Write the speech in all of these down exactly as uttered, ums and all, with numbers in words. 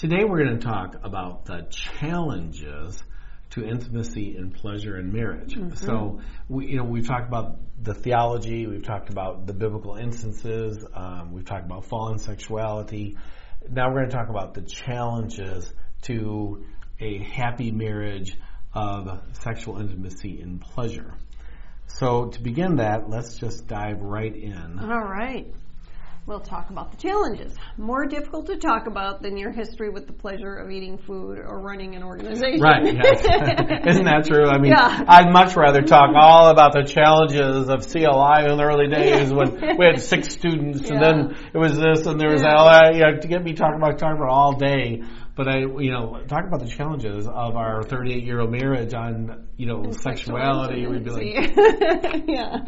Today we're going to talk about the challenges to intimacy and pleasure in marriage. Mm-hmm. So, we, you know, we've talked about the theology, we've talked about the biblical instances, um, we've talked about fallen sexuality. Now we're going to talk about the challenges to a happy marriage of sexual intimacy and pleasure. So to begin that, let's just dive right in. All right. We'll talk about the challenges. More difficult to talk about than your history with the pleasure of eating food or running an organization. Right. Yes. Isn't that true? I mean, yeah. I'd much rather talk all about the challenges of C L I in the early days when we had six students yeah. and then it was this and there was yeah. that. You know, to get me talking about talking about all day. But I, you know, talk about the challenges of our thirty-eight-year-old marriage on, you know, and sexuality. We'd be like, yeah.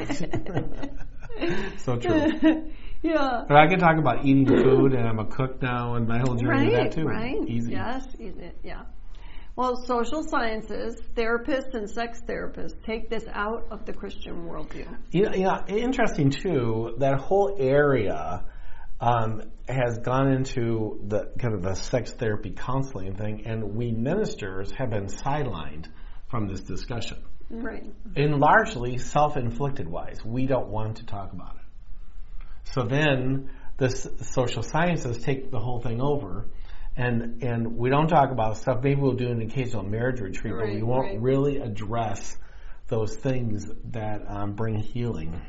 So true. Yeah. But I can talk about eating food, and I'm a cook now, and my whole journey right, of that too. Right, Easy. Yes, yeah. Well, social sciences, therapists, and sex therapists take this out of the Christian worldview. You know, you know interesting too, that whole area um, has gone into the kind of the sex therapy counseling thing, and we ministers have been sidelined from this discussion. Right. And largely self-inflicted wise. We don't want to talk about it. So then the social sciences take the whole thing over, and and we don't talk about stuff. Maybe we'll do an occasional marriage retreat, right, but we won't right. really address those things that um, bring healing.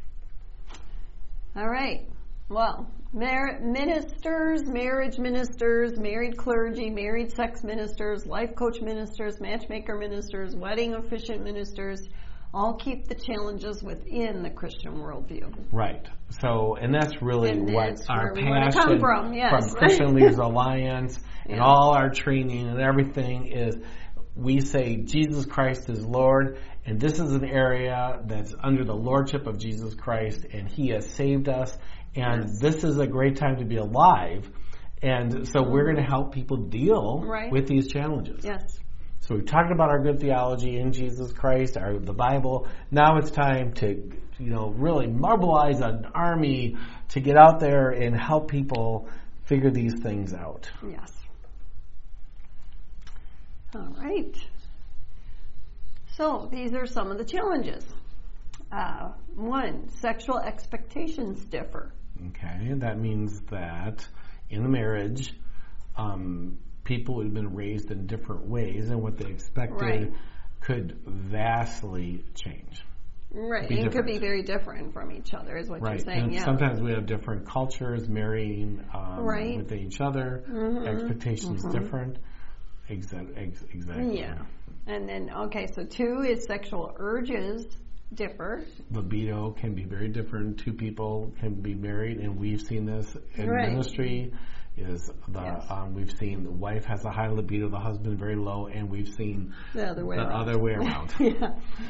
All right. Well, mar- ministers, marriage ministers, married clergy, married sex ministers, life coach ministers, matchmaker ministers, wedding officiant ministers, all keep the challenges within the Christian worldview. Right. So, and that's really and what that's our where we passion come from, yes. from Christian Leaders Alliance and yeah. all our training and everything is we say Jesus Christ is Lord, and this is an area that's under the Lordship of Jesus Christ, and He has saved us, and yes. this is a great time to be alive, and so we're going to help people deal right. with these challenges. Yes. So we've talked about our good theology in Jesus Christ, our the Bible. Now it's time to, you know, really mobilize an army to get out there and help people figure these things out. Yes. All right. So these are some of the challenges. Uh, one, sexual expectations differ. Okay, that means that in the marriage, um, people who have been raised in different ways and what they expected right. could vastly change. Right, it could be very different from each other, is what right. you're saying. And yeah. sometimes we have different cultures marrying um, right. with each other. Mm-hmm. Expectations mm-hmm. different. Exa- ex- exactly. Yeah. And then, okay, so two is sexual urges differ. Libido can be very different. Two people can be married, and we've seen this in right. ministry. Is the yes. um, we've seen the wife has a high libido, the husband very low, and we've seen the other way the around. other way around. yeah,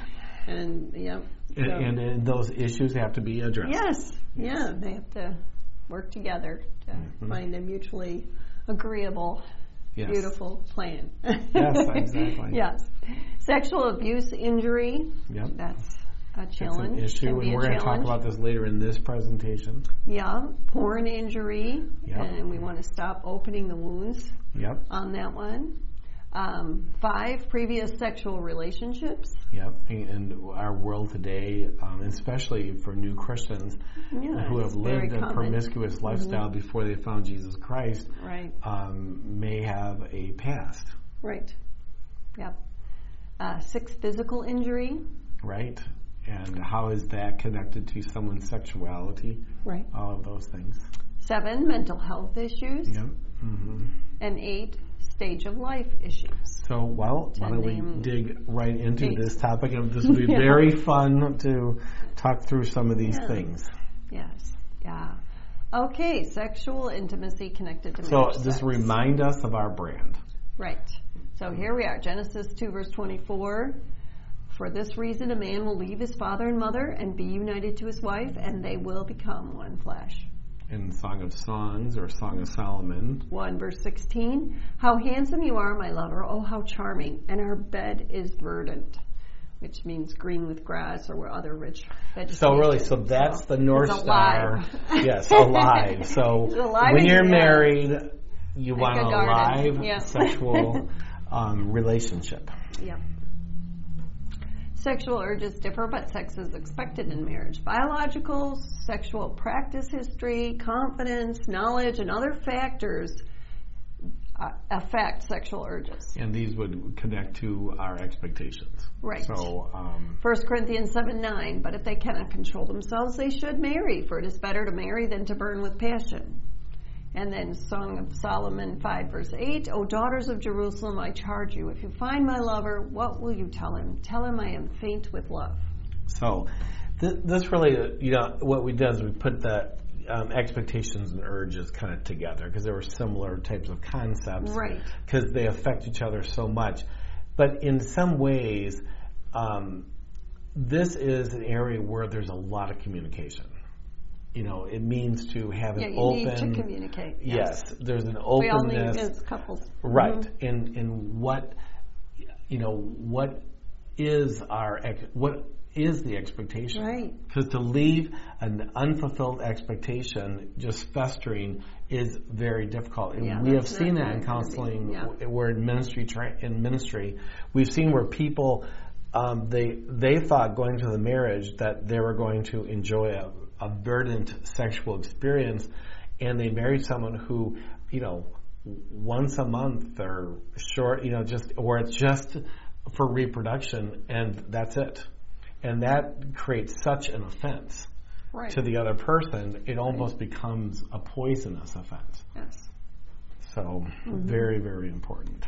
and yeah, and, so. and, and those issues have to be addressed. Yes, yes. yeah, they have to work together to mm-hmm. find a mutually agreeable, yes. beautiful plan. Yes, exactly. Yes, sexual abuse, injury. Yep, that's a challenge. It's an issue, and we're going to talk about this later in this presentation. Yeah, porn injury, yep. and we want to stop opening the wounds yep. on that one. Um, five, previous sexual relationships. Yep, and our world today, um, especially for new Christians yeah, who have lived a common. promiscuous lifestyle mm-hmm. before they found Jesus Christ, right. um, may have a past. Right, yep. Uh, six, physical injury. Right. And how is that connected to someone's sexuality? Right. All of those things. Seven, mental health issues. Yep. Mm-hmm. And eight, stage of life issues. So, well, why don't we dig right into eight. this topic? And this will be yeah. very fun to talk through some of these yeah. things. Yes. Yeah. Okay, sexual intimacy connected to so marriage. So, sex. just remind us of our brand. Right. So, here we are, Genesis two, verse twenty-four. For this reason, a man will leave his father and mother and be united to his wife, and they will become one flesh. In Song of Songs or Song of Solomon. one verse sixteen. How handsome you are, my lover. Oh, how charming. And our bed is verdant, which means green with grass or other rich vegetation. So really, so that's so the North it's Star. Alive. Yes, alive. So alive when you're yeah. married, you Like want a a garden. live Yeah. sexual um, relationship. Yep. Sexual urges differ, but sex is expected in marriage. Biological, sexual practice history, confidence, knowledge, and other factors uh, affect sexual urges. And these would connect to our expectations. Right. So, um, First Corinthians seven nine, but if they cannot control themselves, they should marry, for it is better to marry than to burn with passion. And then Song of Solomon five verse eight, O daughters of Jerusalem, I charge you, if you find my lover, what will you tell him? Tell him I am faint with love. so th- this really, you know, what we did is we put the um, expectations and urges kind of together because there were similar types of concepts. Right. Because they affect each other so much. But in some ways, um, this is an area where there's a lot of communication. You know, it means to have an Yeah, you open. need to communicate. Yes, there's an We all need openness. as couples. Right. Mhm. And and what, you know, what is our ex- what is the expectation? Right. Because to leave an unfulfilled expectation just festering is very difficult, and Yeah, we have that's seen not that in good gonna be. counseling. Yeah. w- Where in ministry, tra- in ministry, we've seen where people um, they they thought going to the marriage that they were going to enjoy a, a verdant sexual experience, and they married someone who, you know, once a month or short, you know, just or it's just for reproduction, and that's it. And that creates such an offense Right. to the other person, it almost becomes a poisonous offense. Yes. So, Mm-hmm. very, very important.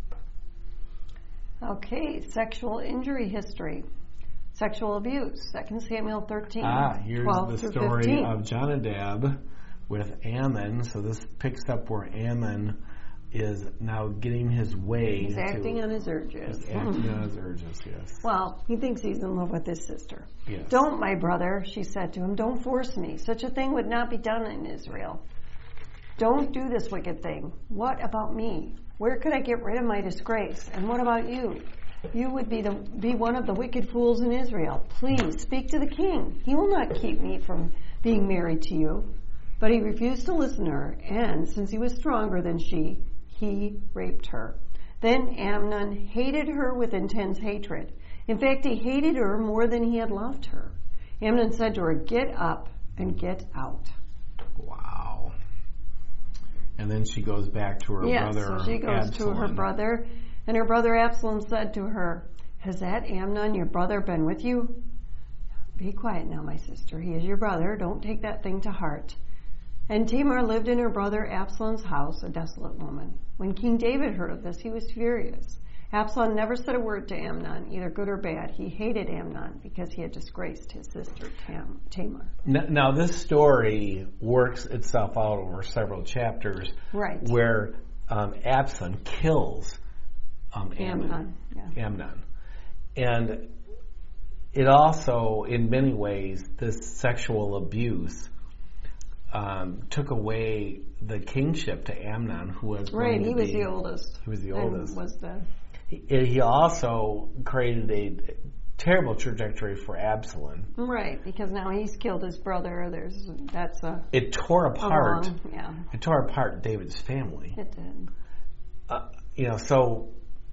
Okay, sexual injury history. Sexual abuse, Second Samuel thirteen, Ah, here's twelve the through story fifteen. of Jonadab with Ammon. So this picks up where Ammon is now getting his way. He's to, acting on his urges. He's acting on his urges, yes. Well, he thinks he's in love with his sister. Yes. Don't, my brother, she said to him, don't force me. Such a thing would not be done in Israel. Don't do this wicked thing. What about me? Where could I get rid of my disgrace? And what about you? You would be the be one of the wicked fools in Israel. Please speak to the king. He will not keep me from being married to you. But he refused to listen to her, and since he was stronger than she, he raped her. Then Amnon hated her with intense hatred. In fact, he hated her more than he had loved her. Amnon said to her, get up and get out. Wow. And then she goes back to her Yes, brother so she goes Absalom. to her brother, and her brother Absalom said to her, has that Amnon, your brother, been with you? Be quiet now, my sister. He is your brother. Don't take that thing to heart. And Tamar lived in her brother Absalom's house, a desolate woman. When King David heard of this, he was furious. Absalom never said a word to Amnon, either good or bad. He hated Amnon because he had disgraced his sister Tam- Tamar. Now, now this story works itself out over several chapters, Right. where um, Absalom kills um, Ammon. Amnon, yeah. Amnon, and it also, in many ways, this sexual abuse um, took away the kingship to Amnon, who was Right, going to he was be- the oldest. He was the and oldest. Was the He, he also created a terrible trajectory for Absalom. right because now he's killed his brother. There's that's a, It tore a apart. wrong. Yeah, It tore apart David's family. it did. Uh, you know, so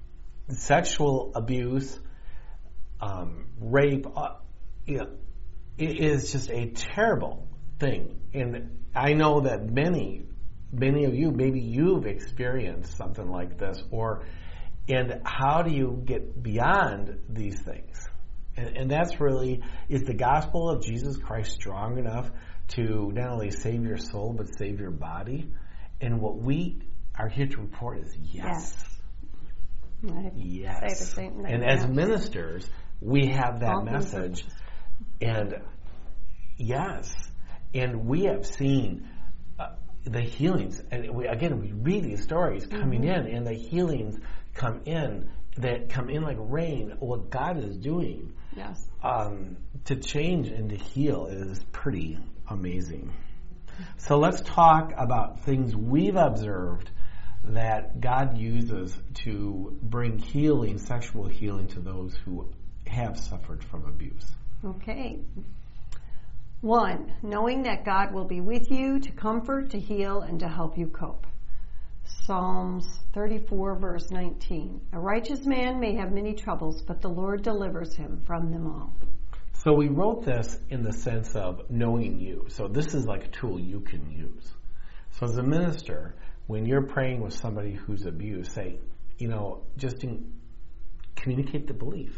sexual abuse, um, rape, uh, you know, it is just a terrible thing. And I know that many, many of you, maybe you've experienced something like this, or, and how do you get beyond these things? And, and that's really, is the gospel of Jesus Christ strong enough to not only save your soul, but save your body? And what we are here to report is yes. I Yes. say the same thing. And as yeah. ministers, we have that All things are- message. And yes. And we have seen uh, the healings. And we, again, we read these stories coming Mm-hmm. in, and the healings come in that come in like rain. What God is doing Yes. um, to change and to heal is pretty amazing. So let's talk about things we've observed that God uses to bring healing, sexual healing, to those who have suffered from abuse. Okay. One, knowing that God will be with you to comfort, to heal, and to help you cope. Psalms thirty-four, verse nineteen. A righteous man may have many troubles, but the Lord delivers him from them all. So we wrote this in the sense of knowing you. So this is like a tool you can use. So as a minister, when you're praying with somebody who's abused, say, you know, just in, communicate the belief.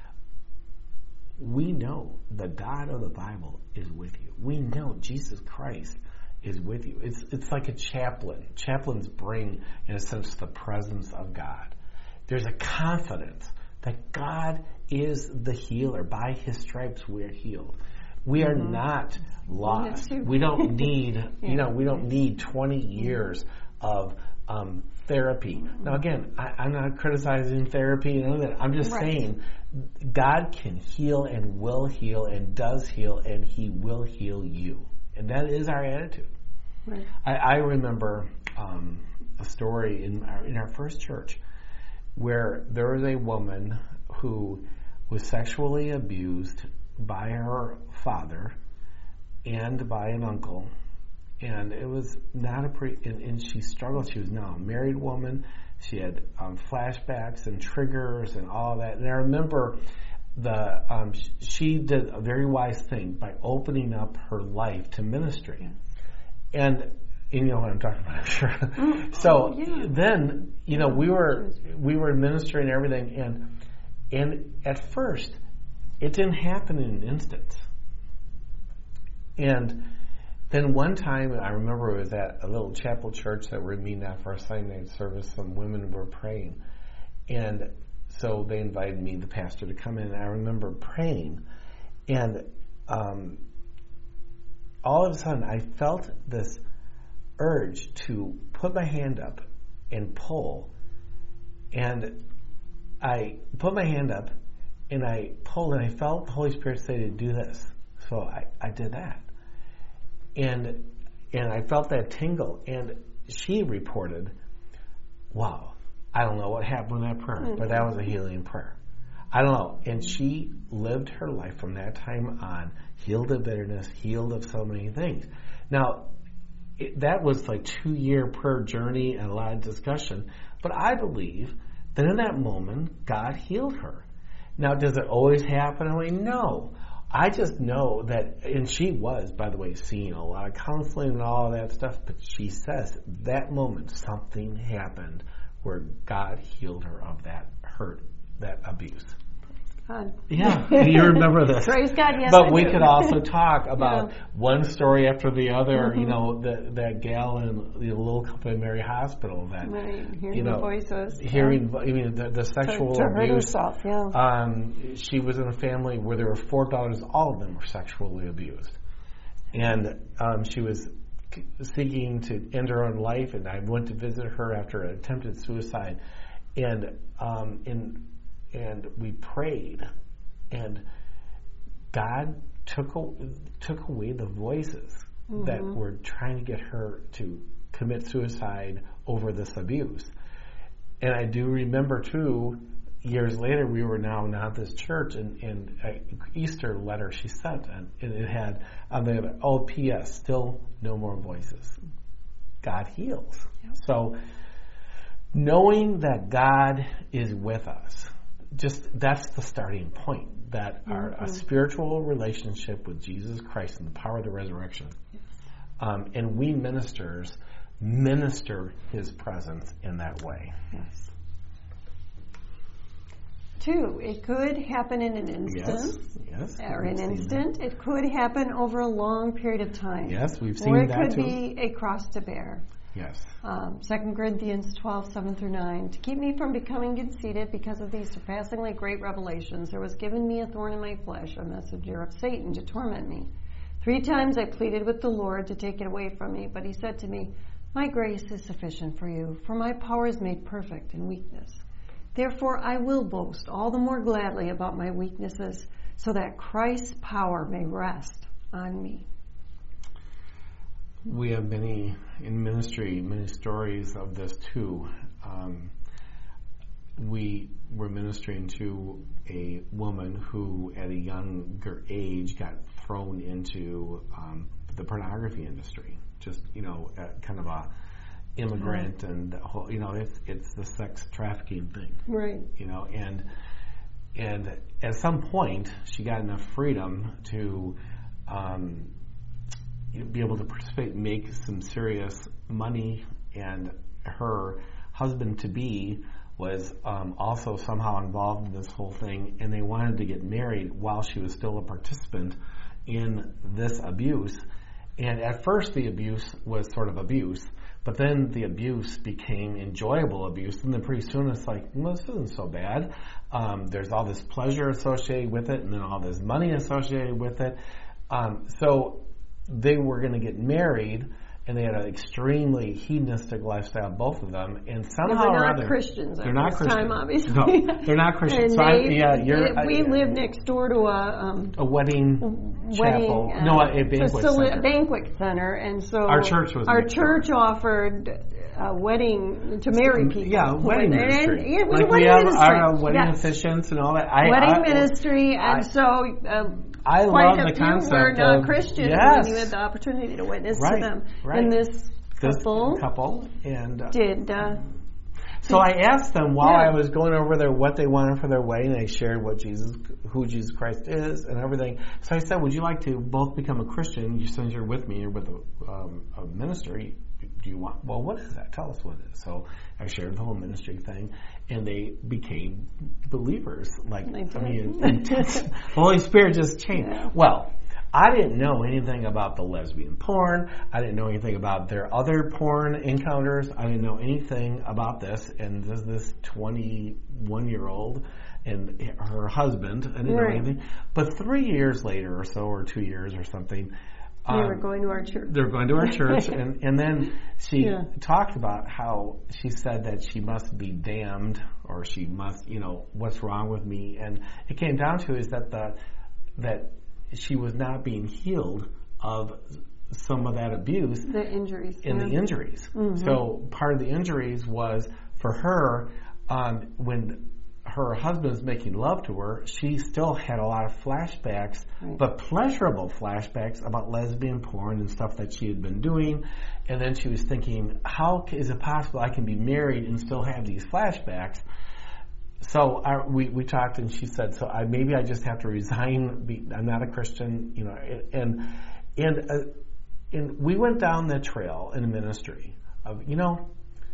We know the God of the Bible is with you. We know Jesus Christ is with you. It's it's like a chaplain. Chaplains bring, in a sense, the presence of God. There's a confidence that God is the healer. By His stripes we are healed. We are mm-hmm. not lost. We don't need, yeah. you know, we don't need twenty years of um, therapy. Now again, I, I'm not criticizing therapy and all that. I'm just right. saying God can heal and will heal and does heal, and He will heal you. And that is our attitude. Right. I, I remember um, a story in our, in our first church where there was a woman who was sexually abused by her father and by an uncle. And it was not a pre, and, and she struggled. She was now a married woman. She had um, flashbacks and triggers and all that. And I remember the um, she did a very wise thing by opening up her life to ministry. And, and you know what I'm talking about, I'm sure. Mm, so yeah. then, you know, we were we were ministering and everything, and and at first, it didn't happen in an instant. And then one time, I remember it was at a little chapel church that we're meeting at for our Sunday night service. Some women were praying. And so they invited me, the pastor, to come in. And I remember praying. And um, all of a sudden, I felt this urge to put my hand up and pull. And I put my hand up, and I pulled, and I felt the Holy Spirit say to do this. So I, I did that. And and I felt that tingle, and she reported, wow, I don't know what happened in that prayer, mm-hmm. but that was a healing prayer. I don't know. And she lived her life from that time on, healed of bitterness, healed of so many things. Now, it, that was like two-year prayer journey and a lot of discussion, but I believe that in that moment, God healed her. Now, does it always happen? I mean, no. I just know that, and she was, by the way, seeing a lot of counseling and all of that stuff, but she says that moment something happened where God healed her of that hurt, that abuse. God. Yeah, you remember this. Praise God, yes, But I we do. could also talk about yeah. one story after the other. Mm-hmm. You know, the, that gal in the Little Company Mary Hospital that, right. hearing you know, the voices, hearing, yeah. I mean, the, the sexual to, to abuse. hurt herself, yeah. Um, she was in a family where there were four daughters. All of them were sexually abused, and um, she was seeking to end her own life. And I went to visit her after an attempted suicide, and um, in and we prayed. And God took took away the voices mm-hmm. that were trying to get her to commit suicide over this abuse. And I do remember, too, years later, we were now now at this church, and, and an Easter letter she sent, and, and it had on the oh, P S still no more voices. God heals. Yep. So knowing that God is with us, just that's the starting point. That mm-hmm. our a spiritual relationship with Jesus Christ and the power of the resurrection, yes. um, and we ministers minister His presence in that way. Yes. Two, it could happen in an instant. Yes. Yes. Or an instant. That. It could happen over a long period of time. Yes, we've seen that too. Or it that could too. be a cross to bear. Yes. Um, Second Corinthians twelve, seven through nine. To keep me from becoming conceited because of these surpassingly great revelations, there was given me a thorn in my flesh, a messenger of Satan to torment me. Three times I pleaded with the Lord to take it away from me, but He said to me, my grace is sufficient for you, for my power is made perfect in weakness. Therefore I will boast all the more gladly about my weaknesses, so that Christ's power may rest on me. We have many in ministry, many stories of this too. Um, we were ministering to a woman who, at a younger age, got thrown into um, the pornography industry. Just, you know, uh, kind of a, immigrant, and the whole, you know, it's it's the sex trafficking thing, right? You know, and and at some point she got enough freedom to um, be able to participate, make some serious money, and her husband to be was um, also somehow involved in this whole thing, and they wanted to get married while she was still a participant in this abuse. And at first the abuse was sort of abuse, but then the abuse became enjoyable abuse, and then pretty soon it's like, well, this isn't so bad. Um, there's all this pleasure associated with it, and then all this money associated with it. Um, so they were going to get married, and they had an extremely hedonistic lifestyle, both of them, and somehow yeah, or they're other, not Christians. At they're not this Christians. time, obviously. No, they're not Christians. And so they, yeah, you're, they, we uh, live next door to a um, a wedding, wedding chapel. uh, no, a banquet facility, center. a banquet center, and so Our church was our next church door. offered a wedding to marry people. Yeah, wedding and, ministry. And, yeah, it was like a wedding we have ministry. our wedding yes. officiants and all that. I, wedding I, ministry, and I, so. Uh, I Quite love a the few concept were not of Christians yes. when you had the opportunity to witness right, to them. right. And this this couple, couple and uh, did. Uh, so I asked them while yeah. I was going over their what they wanted for their wedding. They shared what Jesus, who Jesus Christ is, and everything. So I said, "Would you like to both become a Christian? You since you're with me, you're with a, um, a ministry. Do you want? Well, what is that? Tell us what it is." So I shared the whole ministry thing, and they became believers. Like I mean, the Holy Spirit just changed. Yeah. Well, I didn't know anything about the lesbian porn. I didn't know anything about their other porn encounters. I didn't know anything about this. And this this twenty-one-year-old and her husband, I didn't right. know anything. But three years later or so, or two years or something, they um, were going to our church. They were going to our church, and, and then she yeah. talked about how she said that she must be damned, or she must, you know, what's wrong with me? And it came down to is that the that she was not being healed of some of that abuse. The injuries. And yeah. the injuries. Mm-hmm. So part of the injuries was for her, um, when her husband was making love to her, she still had a lot of flashbacks, right. but pleasurable flashbacks about lesbian porn and stuff that she had been doing. And then she was thinking, how is it possible I can be married and still have these flashbacks? So I, we we talked, and she said, "So I maybe I just have to resign. Be, I'm not a Christian, you know." And and uh, and we went down the trail in ministry of you know,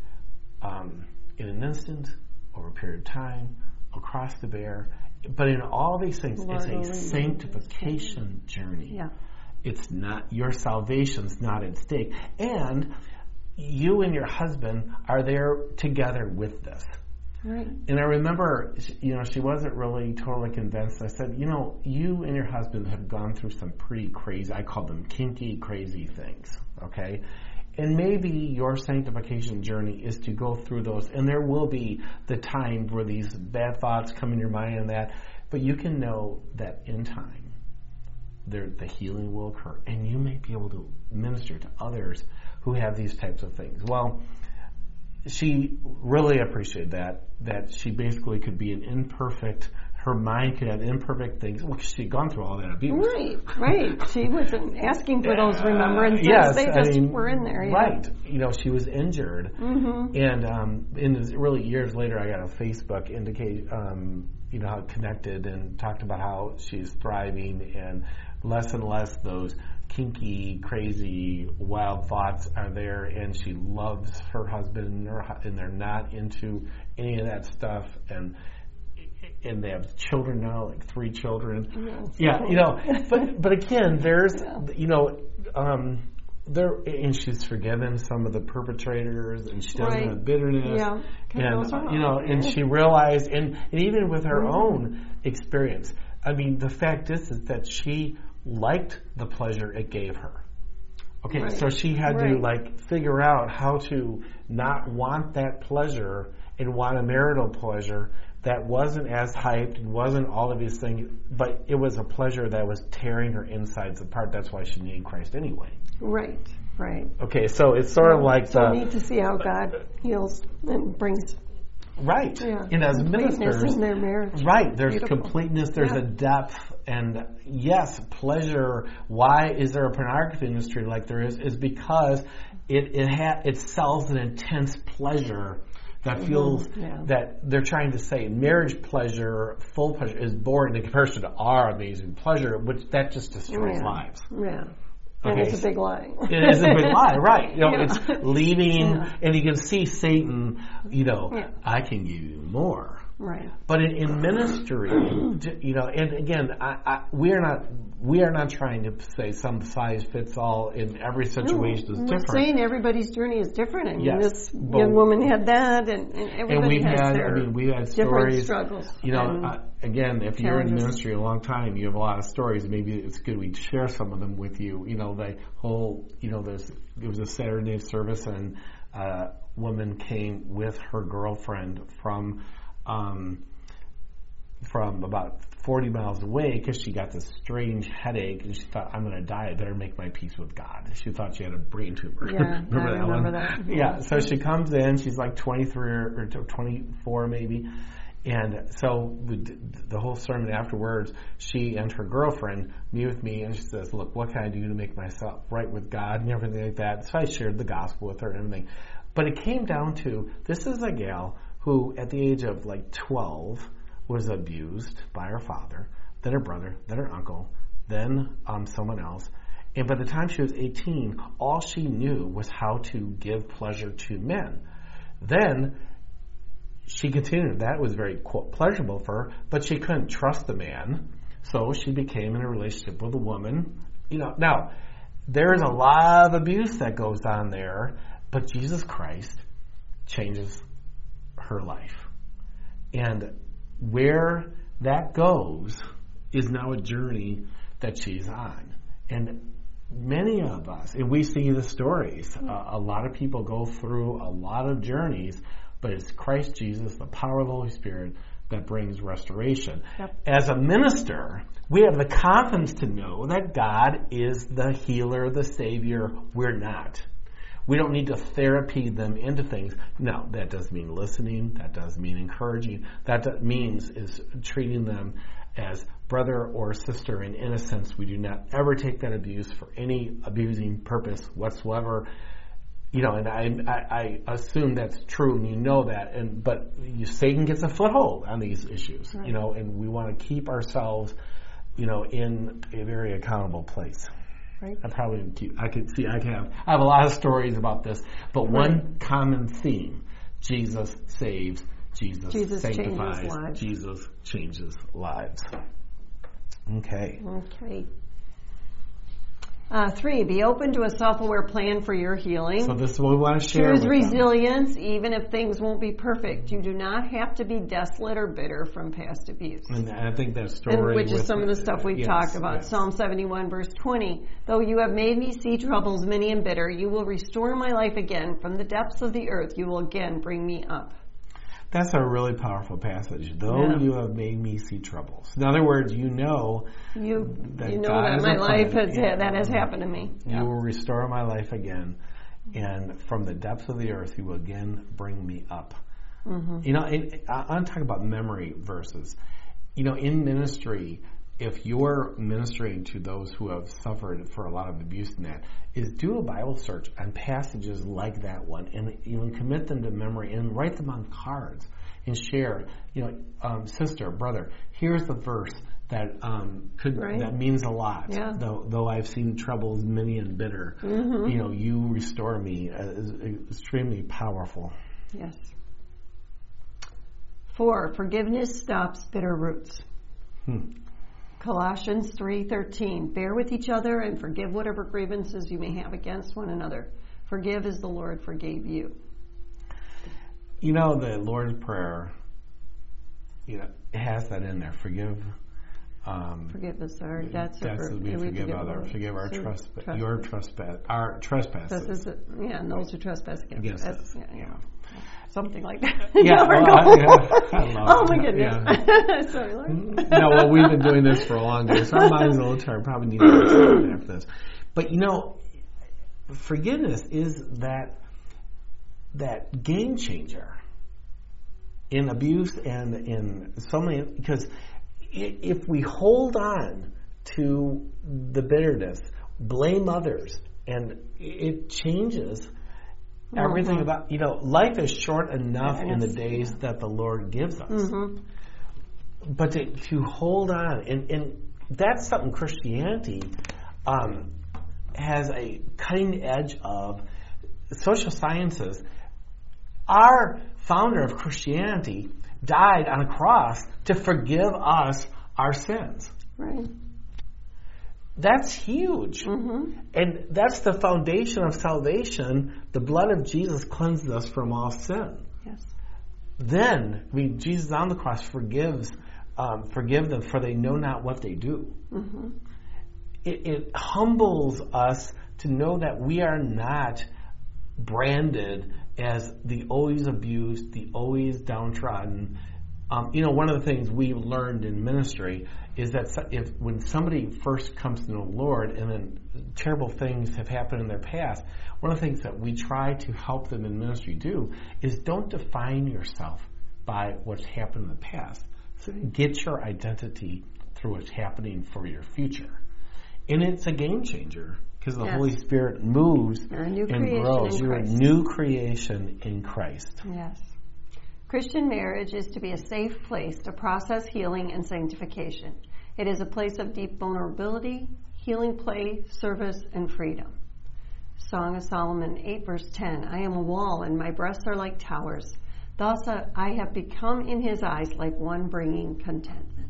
um, in an instant, over a period of time, across the bear. But in all these things, Lord, it's a sanctification journey. Yeah. It's not your salvation's not at stake, and you and your husband are there together with this. Right. And I remember, you know, she wasn't really totally convinced. I said, you know, you and your husband have gone through some pretty crazy, I call them kinky, crazy things, okay? And maybe your sanctification journey is to go through those, and there will be the time where these bad thoughts come in your mind and that, but you can know that in time, there, the healing will occur, and you may be able to minister to others who have these types of things. Well, she really appreciated that, that she basically could be an imperfect, her mind could have imperfect things. Well, she'd gone through all that abuse. Right, right. She wasn't asking for those remembrances. Yes, they just I mean, were in there. Yeah. Right. You know, she was injured. Mm-hmm. And um, in the really years later, I got a Facebook indicate, um, you know, how it connected and talked about how she's thriving and less and less those kinky, crazy, wild thoughts are there, and she loves her husband, and they're, and they're not into any of that stuff, and and they have children now, like three children. Yes. Yeah, you know, but but again, there's, yeah. you know, um, there, and she's forgiven some of the perpetrators, and she doesn't right. have bitterness, yeah. and uh, you know, and she realized, and, and even with her mm-hmm. own experience, I mean, the fact is, is that she liked the pleasure it gave her. Okay, right. so she had right. to like figure out how to not want that pleasure and want a marital pleasure that wasn't as hyped and wasn't all of these things, but it was a pleasure that was tearing her insides apart. That's why she needed Christ anyway. Right, right. Okay, so it's sort of like so the... we need to see how God heals and brings Right. Yeah. And as Completeness ministers, in their marriage. right, there's Beautiful. completeness, there's Yeah. a depth, and yes, pleasure. Why is there a pornography industry like there is? Is because it it ha- it sells an intense pleasure that feels Mm-hmm. Yeah. that they're trying to say marriage pleasure, full pleasure, is boring in comparison to our amazing pleasure, which that just destroys Yeah. lives. Yeah. And Okay. it's a big lie. It is a big lie, right? You know, Yeah. it's leaving, Yeah. and you can see Satan. You know, Yeah. I can give you more. Right. But in, in ministry, you know, and again, I, I, we are not we are not trying to say some size fits all in every situation is We're different. saying everybody's journey is different. I mean, Yes, this but- young woman had that, and, and everybody And we've has had, their I mean, we've had different stories. struggles. You know, and uh, again, if you're in challenges. ministry a long time, you have a lot of stories. Maybe it's good we share some of them with you. You know, the whole, you know, there's it was a Saturday night service, and a woman came with her girlfriend from. Um, from about forty miles away because she got this strange headache and she thought, I'm going to die. I better make my peace with God. She thought she had a brain tumor. Yeah, remember I that remember one? that. Yeah. So she comes in. She's like twenty-three or twenty-four maybe. And so we did the whole sermon afterwards, she and her girlfriend meet with me and she says, look, what can I do to make myself right with God and everything like that. So I shared the gospel with her and everything. But it came down to, this is a gal who at the age of like twelve was abused by her father, then her brother, then her uncle, then um, someone else. And by the time she was eighteen, all she knew was how to give pleasure to men. Then she continued. That was very quote, pleasurable for her, but she couldn't trust the man. So she became in a relationship with a woman. You know, now, there is a lot of abuse that goes on there, but Jesus Christ changes her life. And where that goes is now a journey that she's on. And many of us, and we see the stories, uh, a lot of people go through a lot of journeys, but it's Christ Jesus, the power of the Holy Spirit, that brings restoration. Yep. As a minister, we have the confidence to know that God is the healer, the Savior. We're not. We don't need to therapy them into things. No, that does mean listening. That does mean encouraging. That does, means is treating them as brother or sister. And in a sense, we do not ever take that abuse for any abusing purpose whatsoever. You know, and I, I, I assume that's true, and you know that. And but you, Satan gets a foothold on these issues. Right. You know, and we want to keep ourselves, you know, in a very accountable place. Right. I probably keep, I could see I can have I have a lot of stories about this, but one right. common theme: Jesus saves, Jesus, Jesus sanctifies, changes lives. Jesus changes lives. Okay. Okay. Uh, three, be open to a self-aware plan for your healing. So this is what we want to share. Choose with resilience, them. even if things won't be perfect. You do not have to be desolate or bitter from past abuse. And I think that story, and which with, is some of the stuff we've yes, talked about. yes. Psalm seventy-one, verse twenty. Though you have made me see troubles many and bitter, you will restore my life again. From the depths of the earth, you will again bring me up. That's a really powerful passage. Though Yeah. you have made me see troubles. In other words, you know You, that you know God that has my a life plan. has Yeah. that has happened to me. You Yeah. will restore my life again, and from the depths of the earth, you will again bring me up. Mm-hmm. You know, and I- I'm talking about memory verses. You know, in ministry, if you're ministering to those who have suffered for a lot of abuse in that, is do a Bible search on passages like that one, and even commit them to memory and write them on cards and share. You know, um, sister, brother, here's the verse that um, could Right. that means a lot. Yeah. Though though I've seen troubles many and bitter, Mm-hmm. you know, you restore me. Uh, is extremely powerful. Yes. Four, forgiveness stops bitter roots. Hmm. Colossians three thirteen. Bear with each other and forgive whatever grievances you may have against one another. Forgive as the Lord forgave you. You know, the Lord's Prayer, you know, it has that in there. Forgive. Um, Forgive us our debts. That's or as we forgive others. Forgive our so trespass, trespass. your trespass, our trespasses. This is, yeah, and those who trespass against, Against us. us. Yeah, yeah. Yeah. Something like that. Yeah, Never well, go. I- yeah, I love Oh it. my goodness. Yeah. Sorry, Lord. No, well, we've been doing this for a long time, so our mind's a little tired. Probably need to do something after this. But you know, forgiveness is that that game changer. in abuse and in so many, because if we hold on to the bitterness, blame others, and it changes everything mm-hmm. about, you know, life is short enough yes. in the days that the Lord gives us. Mm-hmm. But to, to hold on, and, and that's something Christianity um, has a cutting edge of. Social sciences. Our founder of Christianity died on a cross to forgive us our sins. Right. That's huge. Mm-hmm. And that's the foundation of salvation. The blood of Jesus cleanses us from all sin. Yes. Then, I mean, Jesus on the cross forgives, um, forgive them, for they know not what they do. Mm-hmm. It, it humbles us to know that we are not branded as the always abused, the always downtrodden. Um, you know, one of the things we learned in ministry is that if when somebody first comes to know the Lord and then terrible things have happened in their past, one of the things that we try to help them in ministry do is don't define yourself by what's happened in the past. So get your identity through what's happening for your future. And it's a game changer. Because the yes. Holy Spirit moves and grows. You're Christ. a new creation in Christ. Yes. Christian marriage is to be a safe place to process healing and sanctification. It is a place of deep vulnerability, healing play, service, and freedom. Song of Solomon eight, verse ten. I am a wall, and my breasts are like towers. Thus I have become in his eyes like one bringing contentment.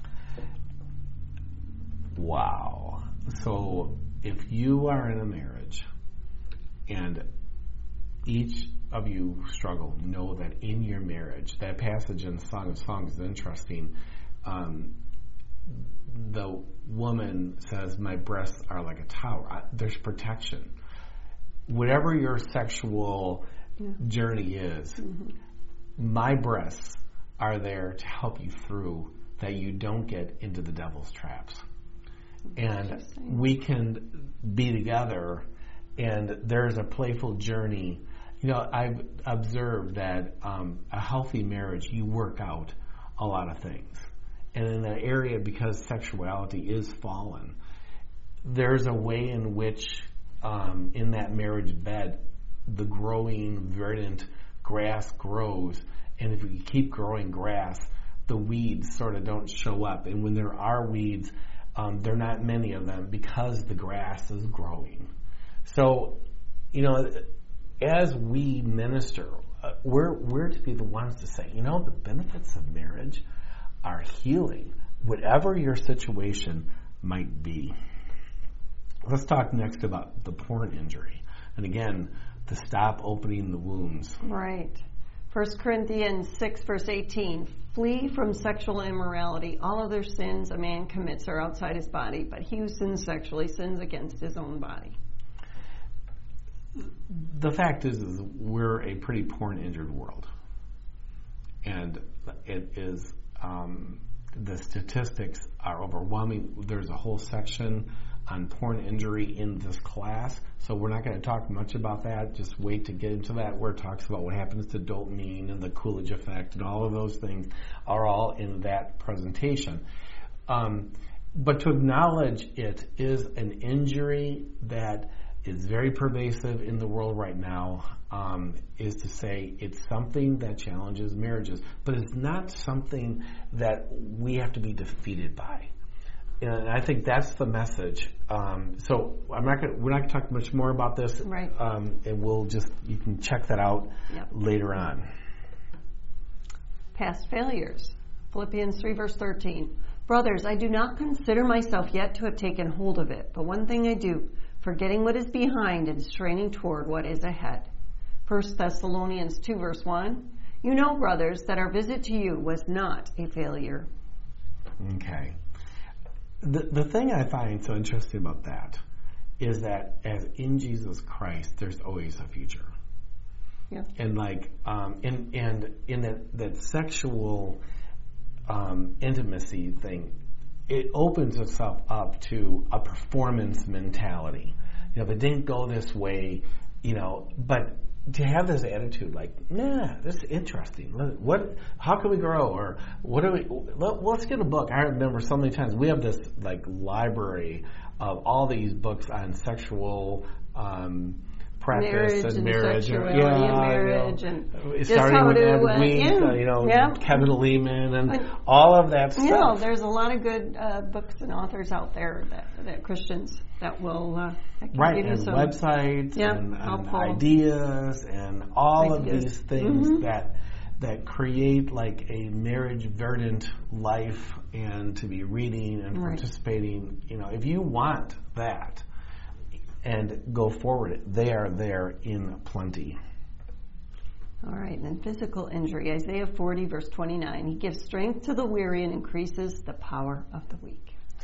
Wow. So if you are in a marriage and each of you struggle, know that in your marriage, that passage in Song of Songs is interesting. Um, the woman says, my breasts are like a tower. I, there's protection. Whatever your sexual yeah. journey is, mm-hmm. my breasts are there to help you through, that you don't get into the devil's traps. And we can be together, and there's a playful journey. You know, I've observed that um, a healthy marriage, you work out a lot of things. And in that area, because sexuality is fallen, there's a way in which um, in that marriage bed, the growing, verdant grass grows. And if you keep growing grass, the weeds sort of don't show up. And when there are weeds, Um, there are not many of them because the grass is growing. So, you know, as we minister, uh, we're we're to be the ones to say, you know, the benefits of marriage are healing, whatever your situation might be. Let's talk next about the porn injury. And again, to stop opening the wounds. Right. First Corinthians six, verse eighteen, flee from sexual immorality. All other sins a man commits are outside his body, but he who sins sexually sins against his own body. The fact is, is we're a pretty porn-injured world. And it is, um, the statistics are overwhelming. There's a whole section on porn injury in this class, so we're not going to talk much about that. Just wait to get into that, where it talks about what happens to dopamine and the Coolidge effect, and all of those things are all in that presentation. Um, but to acknowledge it is an injury that is very pervasive in the world right now, um, is to say it's something that challenges marriages, but it's not something that we have to be defeated by. And I think that's the message. Um, so I'm not gonna, we're not going to talk much more about this, right. um, and we'll just, you can check that out yep. later on. Past failures. Philippians three, verse thirteen. Brothers, I do not consider myself yet to have taken hold of it, but one thing I do, forgetting what is behind and straining toward what is ahead. First Thessalonians two, verse one. You know, brothers, that our visit to you was not a failure. Okay. The the thing I find so interesting about that is that as in Jesus Christ, there's always a future. Yeah. And like, um, and and in that that sexual um, intimacy thing, it opens itself up to a performance mentality. You know, if it didn't go this way, you know, but to have this attitude, like, nah, this is interesting. What? How can we grow? Or what do we? Let, let's get a book. I remember so many times we have this like library of all these books on sexual um, practice marriage and, and marriage, sexuality yeah, and marriage, you know, and starting with to, Ed uh, Week, yeah, uh, you know, yeah. Kevin Lehman, and And, all of that stuff. You know, there's a lot of good uh, books and authors out there that, that Christians that will uh, that can Right, give you and some websites yeah, and, and helpful ideas and all ideas. of these things Mm-hmm. that that create like a marriage verdant life, and to be reading and Right. participating. You know, if you want that and go forward, they are there in plenty. All right, and then physical injury. Isaiah forty, verse twenty-nine. He gives strength to the weary and increases the power of the weak.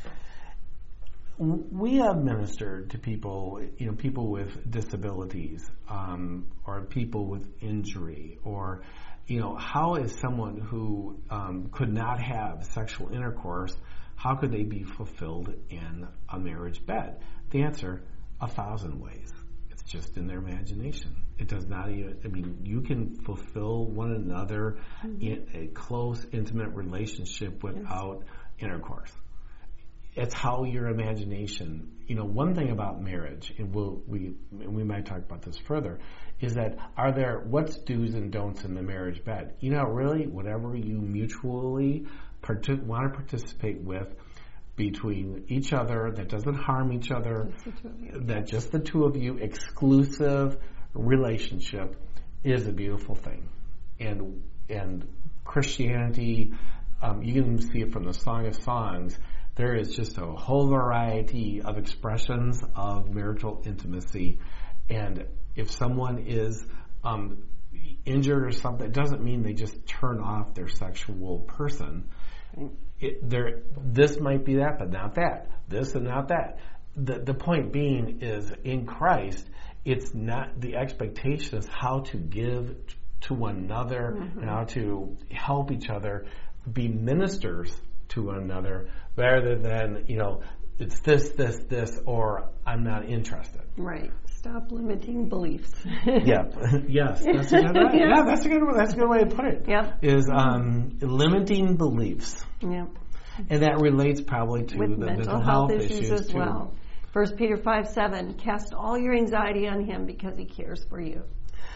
We have ministered to people, you know, people with disabilities, um, or people with injury, or, you know, how is someone who um, could not have sexual intercourse, how could they be fulfilled in a marriage bed? The answer, a thousand ways. It's just in their imagination. It does not even, I mean, you can fulfill one another mm-hmm. in a close, intimate relationship without yes. intercourse. It's how your imagination, you know, one thing about marriage, and we'll, we and we might talk about this further, is that are there, what's do's and don'ts in the marriage bed? You know, really, whatever you mutually partic- want to participate with between each other that doesn't harm each other, just that just the two of you, exclusive relationship is a beautiful thing. And, and Christianity, um, you can see it from the Song of Songs. There is just a whole variety of expressions of marital intimacy. And if someone is um, injured or something, it doesn't mean they just turn off their sexual person. It, there, this might be that, but not that. This and not that. The, the point being is, in Christ, it's not, the expectation is how to give to one another mm-hmm. and how to help each other be ministers to one another, rather than, you know, it's this, this, this, or I'm not interested. Right. Stop limiting beliefs. yeah. Yes. That's a good way. Yeah, that's a good. That's a good way to put it. Yep. Is um, limiting beliefs. Yep. And that relates probably to With the mental, mental health, health issues, issues as too. well. First Peter five seven. Cast all your anxiety on Him because He cares for you.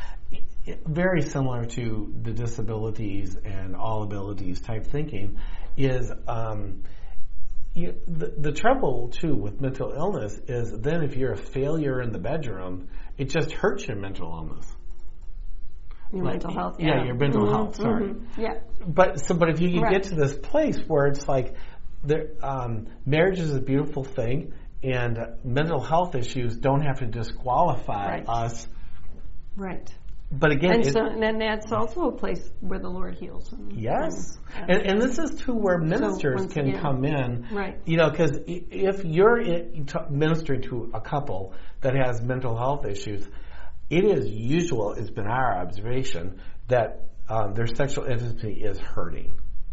Very similar to the disabilities and all abilities type thinking is um, you, the, the trouble too with mental illness is then if you're a failure in the bedroom, it just hurts your mental illness. Your like, mental health, yeah. Yeah, your mental mm-hmm, health, sorry. Mm-hmm, yeah. But, so, but if you can right. get to this place where it's like, there, um, marriage is a beautiful thing, and uh, mental health issues don't have to disqualify right. us. Right. But again, and, it, so, and then that's also a place where the Lord heals. And, yes, and, and, and this is too where ministers so can again, come in. Right. You know, because if you're ministering to a couple that has mental health issues, it is usual. It's been our observation that um, their sexual intimacy is hurting.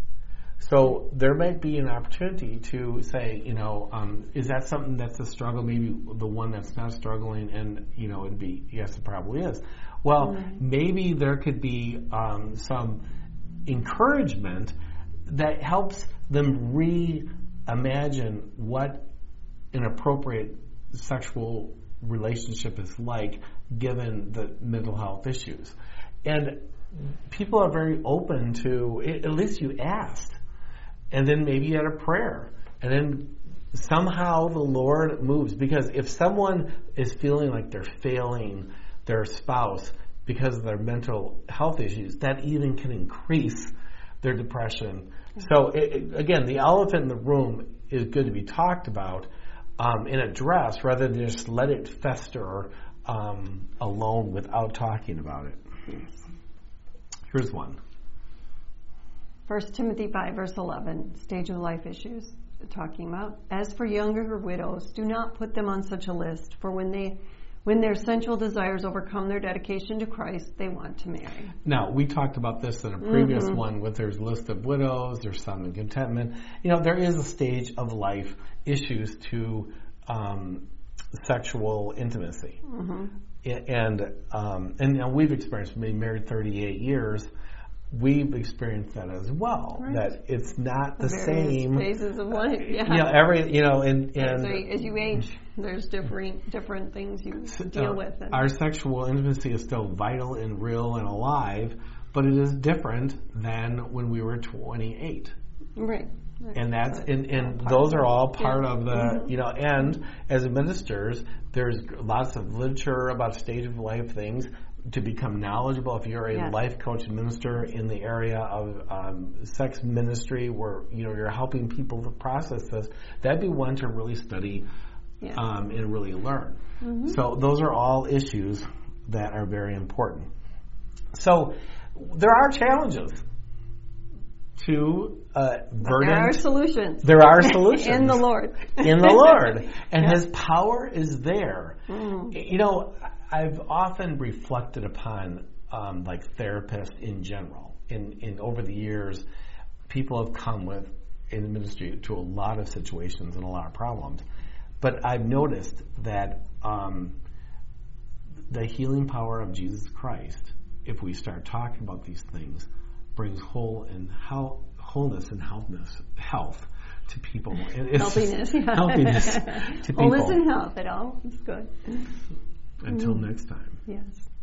So there might be an opportunity to say, you know, um, is that something that's a struggle? Maybe the one that's not struggling, and you know, it'd be yes, it probably is. Well, mm-hmm. maybe there could be um, some encouragement that helps them reimagine what an appropriate sexual relationship is like, given the mental health issues. And people are very open to, at least you asked. And then maybe you had a prayer. And then somehow the Lord moves. Because if someone is feeling like they're failing their spouse because of their mental health issues, that even can increase their depression. So it, it, again, the elephant in the room is good to be talked about um, and addressed, rather than just let it fester um, alone without talking about it. Here's one. First Timothy five, verse eleven, stage of life issues, talking about, as for younger widows, do not put them on such a list, for when they, when their sensual desires overcome their dedication to Christ, they want to marry. Now, we talked about this in a previous mm-hmm. one, with there's a list of widows, there's some in contentment. You know, there is a stage of life issues to um, sexual intimacy. Mm-hmm. and um, and, and we've experienced, being married thirty-eight years, we've experienced that as well. Right. That it's not the Various same phases of life. Yeah. You know, every you know, and, and as, as you age, there's different different things you deal uh, with. And our sexual intimacy is still vital and real and alive, but it is different than when we were twenty-eight. Right. And that's and, and those are all part yeah. of the mm-hmm. you know. And as ministers, there's lots of literature about stage of life things to become knowledgeable. If you're a yes. life coach minister in the area of um, sex ministry, where you know you're helping people to process this, that'd be one to really study yeah. um, and really learn. Mm-hmm. So those are all issues that are very important. So there are challenges to uh, burden. There are solutions. There are solutions. In the Lord. In the Lord. And yeah. His power is there. Mm. You know, I've often reflected upon um, like therapists in general. In, in over the years, people have come with in the ministry to a lot of situations and a lot of problems. But I've noticed that um, the healing power of Jesus Christ, if we start talking about these things, brings whole and health, wholeness and healthness, health to people. Healthiness, yeah. Healthiness to people. Wholeness and health, it all is good. Until mm. next time. Yes.